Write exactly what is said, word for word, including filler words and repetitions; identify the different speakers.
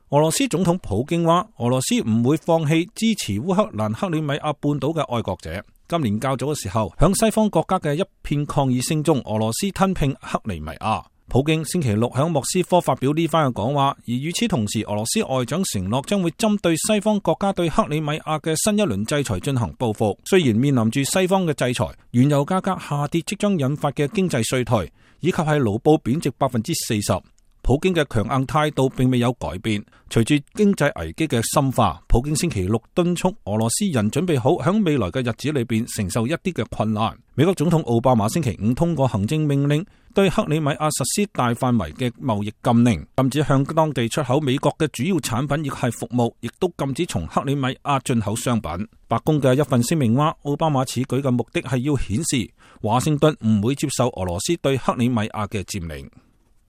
Speaker 1: 俄羅斯總統普京話，俄羅斯唔會放棄支持烏克蘭克里米亞半島嘅愛國者。今年較早嘅時候，響西方國家嘅一片抗議聲中，俄羅斯吞併克里米亞。普京星期六響莫斯科發表呢番嘅講話，而與此同時，俄羅斯外長承諾將會針對西方國家對克里米亞嘅新一輪制裁進行報復。雖然面臨住西方嘅制裁、原油價格下跌即將引發嘅經濟衰退，以及係盧布貶值百分之四十，普京嘅強硬態度並未有改變。隨住經濟危機嘅深化，普京星期六敦促俄羅斯人準備好響未來嘅日子裏邊承受一啲嘅困難。美國總統奧巴馬星期五通過行政命令，對克里米亞實施大範圍嘅貿易禁令，禁止向當地出口美國嘅主要產品亦係服務，亦都禁止從克里米亞進口商品。白宮嘅一份聲明話，奧巴馬此舉嘅目的係要顯示華盛頓唔會接受俄羅斯對克里米亞嘅佔領。